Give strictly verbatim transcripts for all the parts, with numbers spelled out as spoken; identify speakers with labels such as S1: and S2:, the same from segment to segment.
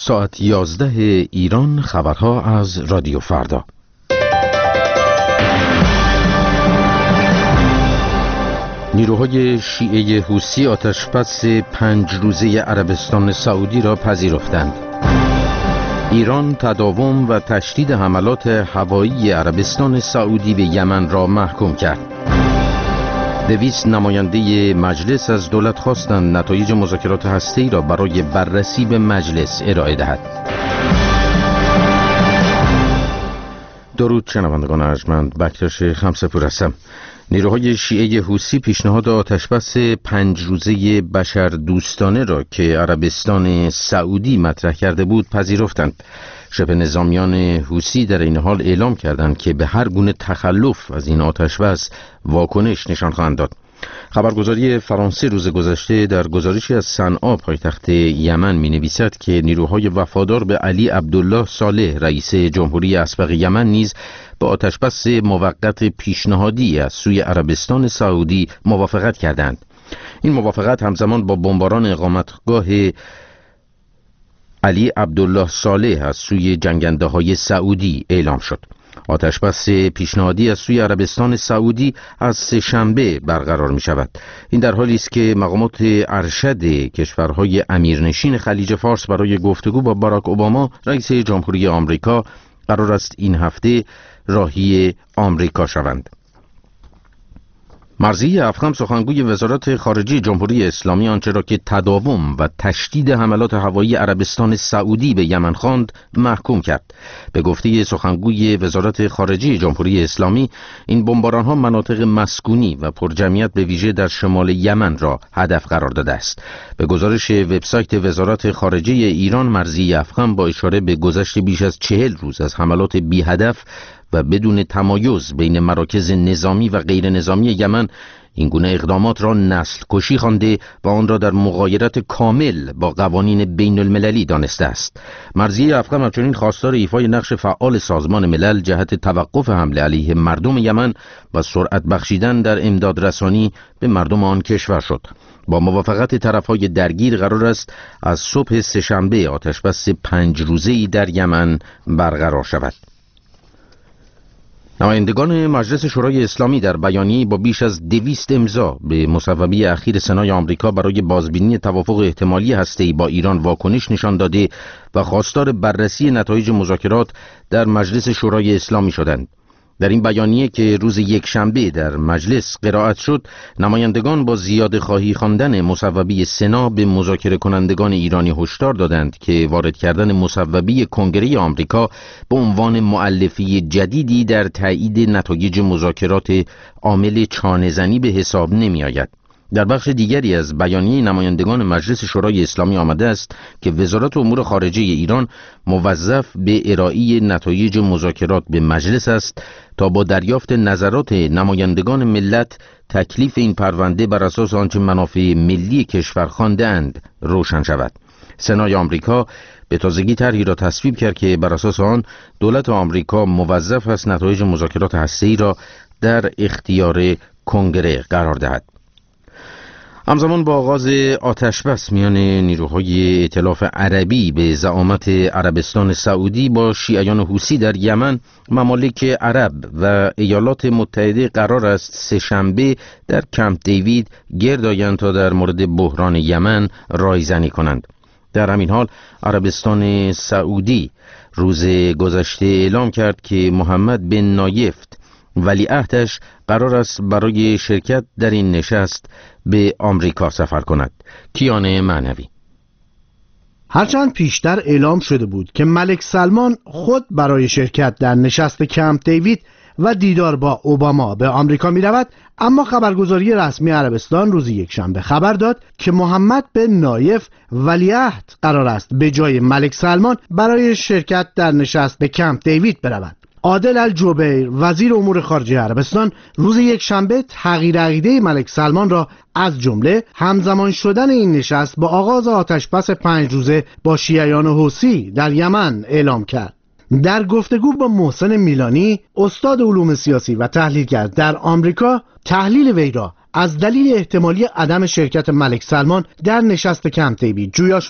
S1: ساعت یازده ایران، خبرها از رادیو فردا. نیروهای شیعه حوثی آتشبس پنج روزه عربستان سعودی را پذیرفتند. ایران تداوم و تشدید حملات هوایی عربستان سعودی به یمن را محکوم کرد. دویست نماینده مجلس از دولت خواستند نتایج مذاکرات هسته‌ای را برای بررسی به مجلس ارائه دهد. درود شنوندگان ارجمند، بکتاش خمسه‌پور هستم. نیروهای شیعه حوثی پیشنهاد آتشبس پنج روزه بشر دوستانه را که عربستان سعودی مطرح کرده بود پذیرفتند. شبه نظامیان حوثی در این حال اعلام کردند که به هر گونه تخلف از این آتشبس واکنش نشان خواهند داد. خبرگزاری فرانسه روز گذشته در گزارشی از صنعا پایتخت یمن می نویسد که نیروهای وفادار به علی عبدالله صالح رئیس جمهوری اسبق یمن نیز با آتشبس موقت پیشنهادی از سوی عربستان سعودی موافقت کردند. این موافقت همزمان با بمباران اقامتگاه علی عبدالله صالح از سوی جنگنده های سعودی اعلام شد. آتشبس پیشنهادی از سوی عربستان سعودی از سه شنبه برقرار می شود. این در حالی است که مقامات ارشد کشورهای امیرنشین خلیج فارس برای گفتگو با باراک اوباما رئیس جمهوری آمریکا قرار است این هفته راهی آمریکا شوند. مرضی افخم سخنگوی وزارت خارجه جمهوری اسلامی آنچه را که تداوم و تشدید حملات هوایی عربستان سعودی به یمن خواند محکوم کرد. به گفته سخنگوی وزارت خارجه جمهوری اسلامی، این بمباران‌ها مناطق مسکونی و پرجمعیت به ویژه در شمال یمن را هدف قرار داده است. به گزارش وبسایت وزارت خارجه ایران، مرضی افخم با اشاره به گذشت بیش از چهل روز از حملات بی هدف و بدون تمایز بین مراکز نظامی و غیر نظامی یمن این گونه اقدامات را نسل کشی خوانده و آن را در مغایرت کامل با قوانین بین المللی دانسته است. مرضی افخم همچنین خواستار ایفای نقش فعال سازمان ملل جهت توقف حمله علیه مردم یمن و سرعت بخشیدن در امداد رسانی به مردم آن کشور شد. با موافقت طرفهای درگیر قرار است از صبح سه‌شنبه آتشبس پنج روزه‌ای در یمن برقرار شود. نمایندگان مجلس شورای اسلامی در بیانیه‌ای با بیش از دویست امضا به مصوبه اخیر سنای آمریکا برای بازبینی توافق احتمالی هسته‌ای با ایران واکنش نشان داده و خواستار بررسی نتایج مذاکرات در مجلس شورای اسلامی شدند. در این بیانیه که روز یکشنبه در مجلس قرائت شد، نمایندگان با زیاده خواهی خواندن مصوبه سنا به مذاکره کنندگان ایرانی هشدار دادند که وارد کردن مصوبه کنگره آمریکا به عنوان مؤلفه جدیدی در تایید نتایج مذاکرات عامل چانه‌زنی به حساب نمی آید. در بخش دیگری از بیانیه نمایندگان مجلس شورای اسلامی آمده است که وزارت امور خارجه ایران موظف به ارائه نتایج مذاکرات به مجلس است تا با دریافت نظرات نمایندگان ملت تکلیف این پرونده بر اساس آنچه منافع ملی کشور خوانده‌اند روشن شود. سنای آمریکا به تازگی طرحی را تصویب کرد که بر اساس آن دولت آمریکا موظف است نتایج مذاکرات هسته‌ای را در اختیار کنگره قرار دهد. همزمان با آغاز آتشبس میان نیروهای ائتلاف عربی به زعامت عربستان سعودی با شیعیان حوثی در یمن، ممالک عرب و ایالات متحده قرار است سه‌شنبه در کمپ دیوید گرد آیند تا در مورد بحران یمن رایزنی کنند. در همین حال عربستان سعودی روز گذشته اعلام کرد که محمد بن نایفت ولیعهدش قرار است برای شرکت در این نشست به آمریکا سفر کند. کیان معنوی.
S2: هرچند پیشتر اعلام شده بود که ملک سلمان خود برای شرکت در نشست کمپ دیوید و دیدار با اوباما به آمریکا می رود، اما خبرگزاری رسمی عربستان روز یکشنبه خبر داد که محمد بن نایف ولیعهد قرار است به جای ملک سلمان برای شرکت در نشست به کمپ دیوید برود. عادل الجبیر وزیر امور خارجه عربستان روز یکشنبه تغییر عقیده ملک سلمان را از جمله همزمان شدن این نشست با آغاز آتشبس پنج روزه با شیعیان حوثی در یمن اعلام کرد. در گفتگو با محسن میلانی، استاد علوم سیاسی و تحلیلگر در آمریکا، تحلیل وی را از دلیل احتمالی عدم شرکت ملک سلمان در نشست کمپ دیوید جویا شدم.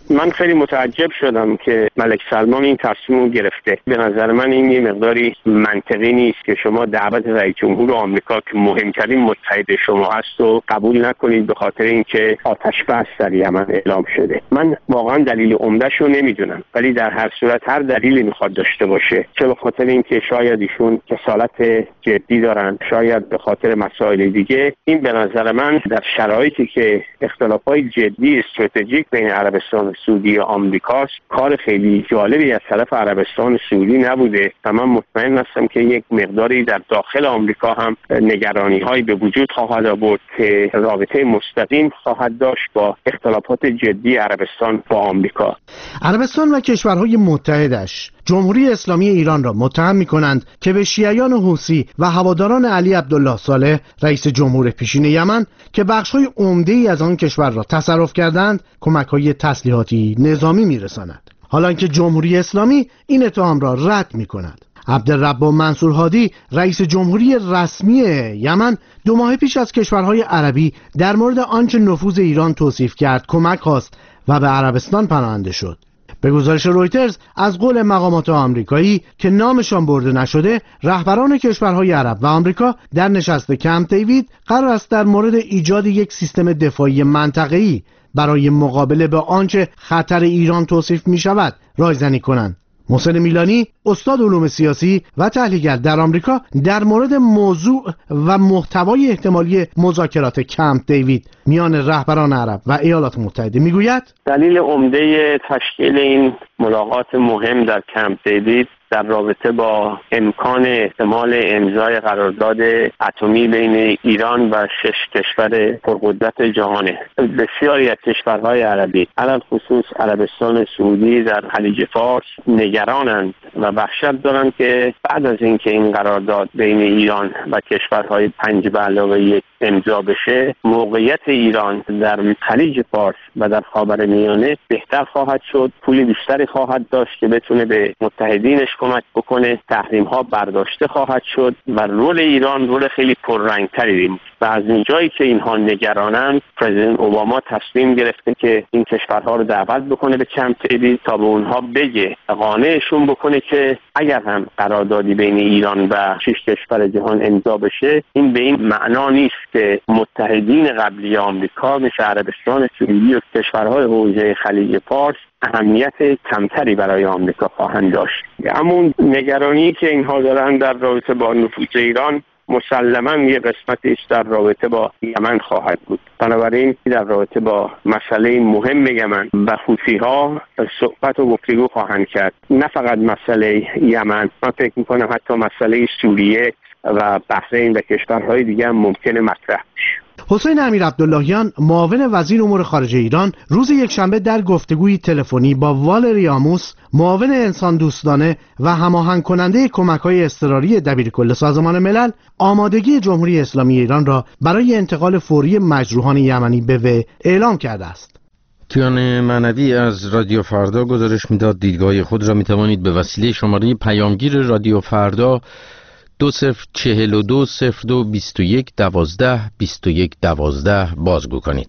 S3: من خیلی متعجب شدم که ملک سلمان این تصمیم رو گرفته. به نظر من این یه مقداری منطقی نیست که شما دعوت رئیس جمهور آمریکا که مهمترین متحد شما هست و قبول نکنید به خاطر اینکه آتش بس در یمن اعلام شده. من واقعا دلیل عمده‌ش رو نمیدونم، ولی در هر صورت هر دلیلی میخواد داشته باشه، چه به خاطر اینکه شاید ایشون کسالت جدی دارن، شاید به خاطر مسائل دیگه، این به نظر من در شرایطی که اختلافات جدی استراتژیک بین عربستان سعودی و آمریکاست، کار خیلی جالبی از طرف عربستان سعودی نبوده و من مطمئن هستم که یک مقداری در داخل آمریکا هم نگرانی‌هایی به وجود خواهد آورد که رابطه مستقیم خواهد داشت با اختلافات جدی عربستان با آمریکا.
S2: عربستان و کشورهای متحدش جمهوری اسلامی ایران را متهم می‌کنند که به شیعیان حوثی و هواداران علی عبدالله صالح رئیس جمهور پیشین یمن که بخش‌های عمده‌ای از آن کشور را تصرف کردند کمک‌های تسلیحاتی نظامی می‌رساند، حالانکه جمهوری اسلامی این اتهام را رد می‌کند. عبدالرب منصور هادی رئیس جمهوری رسمی یمن دو ماه پیش از کشورهای عربی در مورد آنچه نفوذ ایران توصیف کرد کمک خواست و به عربستان پناهنده شد. به گزارش رویترز از قول مقامات آمریکایی که نامشان برده نشده، رهبران کشورهای عرب و آمریکا در نشست کمپ دیوید قرار است در مورد ایجاد یک سیستم دفاعی منطقه‌ای برای مقابله با آنچه خطر ایران توصیف می شود رایزنی کنند. محسن میلانی استاد علوم سیاسی و تحلیلگر در آمریکا در مورد موضوع و محتوای احتمالی مذاکرات کمپ دیوید میان رهبران عرب و ایالات متحده میگوید
S3: دلیل عمده تشکیل این ملاقات مهم در کمپ دیوید در رابطه با امکان احتمال امضای قرارداد اتمی بین ایران و شش کشور پرقدرت جهانه. بسیاری از کشورهای عربی علل خصوص عربستان سعودی در خلیج فارس نگرانند و وحشت دارند که بعد از اینکه این قرارداد بین ایران و کشورهای پنج به علاوه یک امضا بشه، موقعیت ایران در خلیج فارس و در خاورمیانه بهتر خواهد شد، پول بیشتری خواهد داشت که بتونه به متحدینش کمک بکنه، تحریم ها برداشته خواهد شد و رول ایران رول خیلی پررنگتری بود. و از اونجایی که اینها نگرانند، پرزیدنت اوباما تصمیم گرفته که این کشورها رو دعوت بکنه به کمپ دیوید تا به اونها بگه، قانعشون بکنه که اگر هم قراردادی بین ایران و شش کشور جهان امضا بشه، این به این معنا نیست که متحدین قبلی آمریکا مثل عربستان سعودی و کشورهای حوزه خلیج فارس اهمیت کمتری برای آمریکا خواهند داشت. اما نگرانی که اینها دارن در رابطه با نفوذ ایران مسلماً یه قسمتش در رابطه با یمن خواهد بود. بنابراین در رابطه با مسئله مهم یمن و حوثی‌ها صحبت و گفتگو خواهند کرد. نه فقط مسئله یمن، من فکر می‌کنم حتی مسئله سوریه و بحرین و کشورهای دیگه هم ممکنه مطرح بشه.
S2: حسین امیر عبداللهیان معاون وزیر امور خارجه ایران روز یکشنبه در گفتگوی تلفنی با والری آموس معاون انسان دوستانه و هماهنگ کننده کمک‌های اضطراری دبیرکل سازمان ملل آمادگی جمهوری اسلامی ایران را برای انتقال فوری مجروحان یمنی به وی اعلام کرده است.
S1: کیان معنوی از رادیو فردا گزارش میداد دیدگاه خود را میتوانید به وسیله شماره پیامگیر رادیو فردا دو صفر چهل و دو صفر دو بیست و یک دوازده بیست و یک دوازده بازگو کنید.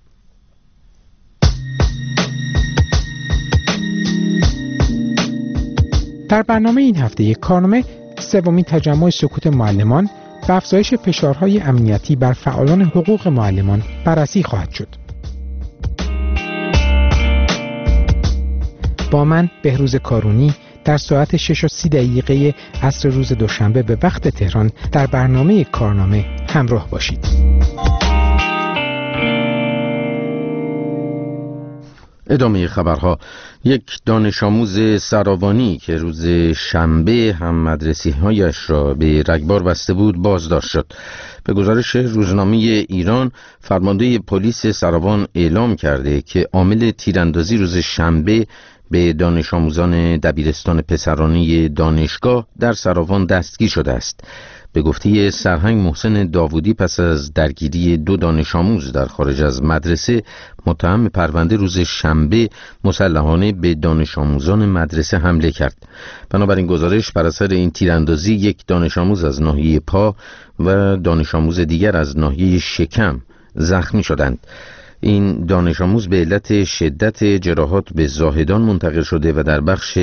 S4: در برنامه این هفته یک کارنامه سومین تجمع سکوت معلمان و افزایش فشارهای امنیتی بر فعالان حقوق معلمان بررسی خواهد شد. با من بهروز کارونی در ساعت شش و سی دقیقه عصر روز دوشنبه به وقت تهران در برنامه کارنامه همراه باشید.
S1: ادامه خبرها. یک دانش آموز سراوانی که روز شنبه هم مدرسه‌هایش را به رگبار بسته بود بازداشت شد. به گزارش روزنامه ایران، فرمانده پلیس سراوان اعلام کرده که عامل تیراندازی روز شنبه به دانش آموزان دبیرستان پسرانی دانشگاه در سراوان دستگیر شده است. به گفته سرهنگ محسن داوودی، پس از درگیری دو دانش آموز در خارج از مدرسه، متهم پرونده روز شنبه مسلحانه به دانش آموزان مدرسه حمله کرد. بنابراین گزارش بر اثر این تیراندازی یک دانش آموز از ناحیه پا و دانش آموز دیگر از ناحیه شکم زخمی شدند. این دانش آموز به علت شدت جراحات به زاهدان منتقل شده و در بخش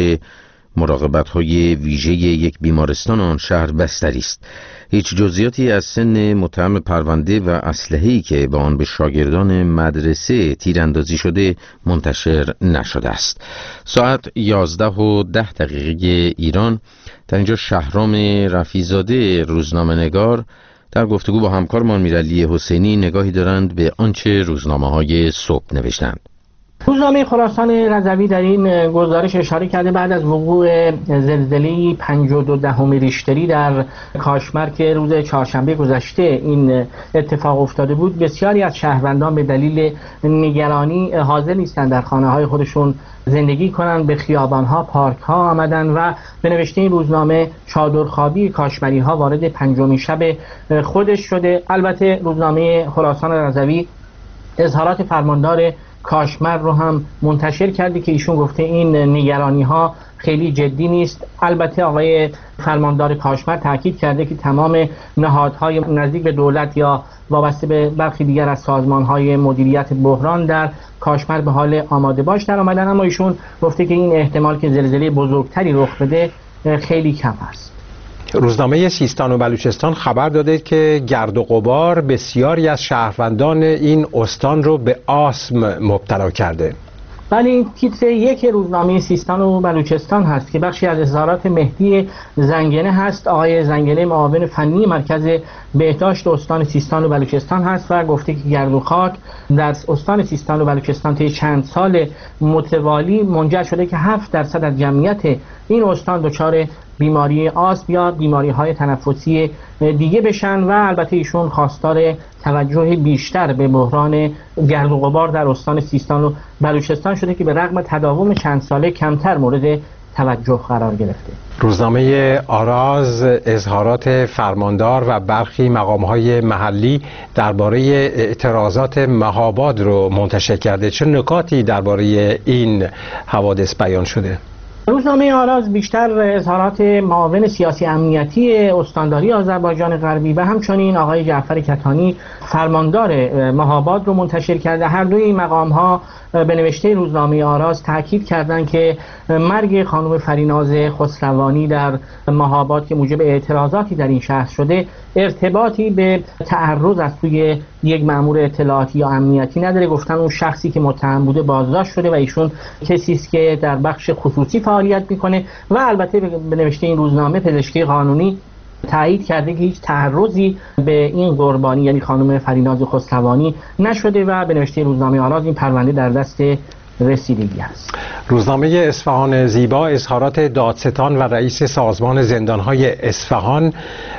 S1: مراقبت‌های ویژه یک بیمارستان آن شهر بستری است. هیچ جزئیاتی از سن متهم پرونده و اسلحه‌ای که با آن به شاگردان مدرسه تیراندازی شده منتشر نشده است. ساعت یازده و ده دقیقه ایران در اینجا شهرام رفیع‌زاده روزنامه‌نگار در گفتگو با همکارمان میرعلی حسینی نگاهی دارند به آنچه روزنامه‌های صبح نوشتند.
S5: روزنامه خراسان رضوی در این گزارش اشاره کرده بعد از وقوع زلزله پنج و دو دهم ریشتری در کاشمر که روز چهارشنبه گذشته این اتفاق افتاده بود، بسیاری از شهروندان به دلیل نگرانی حاضر نیستند در خانه‌های خودشون زندگی کنند، به خیابان‌ها، پارک‌ها آمدن و به نوشته این روزنامه چادرخوابی کاشمری‌ها وارد پنجمین شب خودش شده. البته روزنامه خراسان رضوی اظهارات فرماندار کاشمر رو هم منتشر کرده که ایشون گفته این نگرانی ها خیلی جدی نیست. البته آقای فرماندار کاشمر تاکید کرده که تمام نهادهای نزدیک به دولت یا وابسته به برخی دیگر از سازمانهای مدیریت بحران در کاشمر به حال آماده باش در آمدن، اما ایشون گفته که این احتمال که زلزله بزرگتری رخ بده خیلی کم است.
S6: روزنامه سیستان و بلوچستان خبر داده که گرد و غبار بسیاری از شهروندان این استان رو به آسم مبتلا کرده.
S5: ولی این تیتر یک روزنامه سیستان و بلوچستان هست که بخشی از اظهارات مهدی زنگنه هست. آقای زنگنه معاون فنی مرکز بهداشت استان سیستان و بلوچستان هست و گفته که گرد و خاک در استان سیستان و بلوچستان طی چند سال متوالی منجر شده که هفت درصد از جمعیت این استان دچار بیماری آسم یا بیماری های تنفسی دیگه بشن و البته ایشون خواستار توجه بیشتر به بحران گرد و غبار در استان سیستان و بلوچستان شده که به رغم تداوم چند ساله کمتر مورد توجه قرار گرفته.
S6: روزنامه آراز اظهارات فرماندار و برخی مقام‌های محلی درباره اعتراضات مهاباد رو منتشر کرده. چه نکاتی درباره این حوادث بیان شده؟
S5: روزنامه آراز بیشتر اظهارات معاون سیاسی امنیتی استانداری آذربایجان غربی و همچنین آقای جعفر کتانی فرماندار مهاباد رو منتشر کرده. هر دوی این مقام‌ها به نوشته روزنامه آراز تاکید کردند که مرگ خانم فریناز خسروانی در مهاباد که موجب اعتراضاتی در این شهر شده ارتباطی به تعرض از سوی یک مأمور اطلاعاتی یا امنیتی نداره. گفتن اون شخصی که متهم بوده بازداشت شده و ایشون کسی است که در بخش خصوصی فعالیت میکنه و البته به نوشته این روزنامه پزشکی قانونی تایید کرده که هیچ تعرضی به این قربانی یعنی خانم فریناز خسروانی نشده و به نوشته روزنامه آراز این پرونده در دست رسیدگی است.
S6: روزنامه اصفهان زیبا اظهارات دادستان و رئیس سازمان زندانهای اصفهان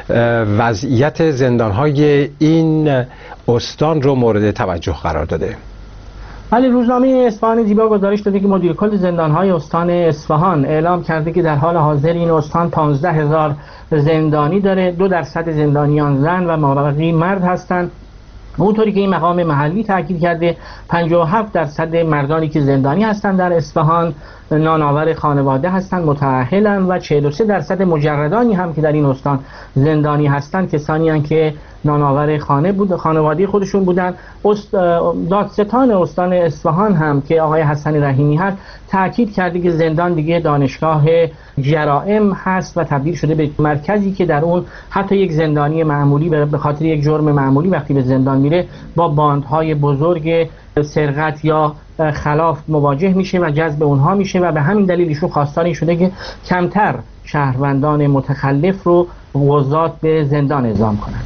S6: وضعیت زندانهای این استان رو مورد توجه قرار داده.
S5: ولی روزنامه اصفهان زیبا گزارش داده که مدیر کل زندانهای استان اصفهان اعلام کرده که در حال حاضر این استان پانزده هزار زندانی داره، دو درصد زندانیان زن و مابقی مرد هستند. اونطوری که این مقام محلی تاکید کرده پنجاه و هفت درصد مردانی که زندانی هستند در اصفهان نانآور خانواده هستند، متأهلند و چهل و سه درصد مجردانی هم که در این استان زندانی هستند کسانی هستند که نانآور خانه بود خانواده خودشون بودند. دادستان استان اصفهان هم که آقای حسن رحیمی هست تاکید کرده که زندان دیگه دانشگاه جرائم هست و تبدیل شده به مرکزی که در اون حتی یک زندانی معمولی به خاطر یک جرم معمولی وقتی به زندان میره با باندهای بزرگ سرقت یا خلاف مواجه میشه و جذب اونها میشه و به همین دلیل ایشون خواستار این شده که کمتر شهروندان متخلف رو قضات به زندان اعزام کنند.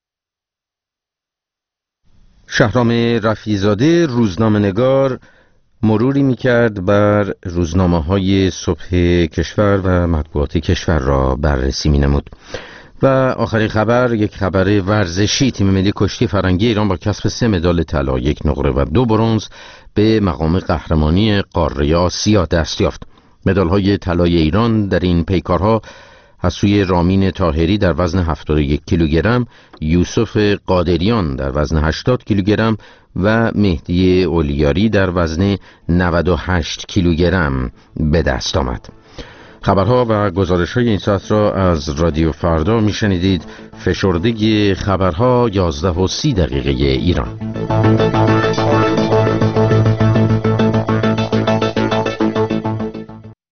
S1: شهرام رفیع‌زاده روزنامه‌نگار مروری میکرد بر روزنامه‌های صبح کشور و مطبوعات کشور را بررسی مینمود. و آخرین خبر یک خبر ورزشی. تیم ملی کشتی فرنگی ایران با کسب سه مدال طلا، یک نقره و دو برنز به مقام قهرمانی قاره آسیا دست یافت. مدال‌های طلای ایران در این پیکارها از سوی رامین طاهری در وزن هفتاد و یک کیلوگرم، یوسف قادریان در وزن هشتاد کیلوگرم و مهدی اولیاری در وزن نود و هشت کیلوگرم به دست آمد. خبرها و گزارش‌های این ساعت را از رادیو فردا میشنیدید. فشردگی خبرها یازده و سی دقیقه ایران.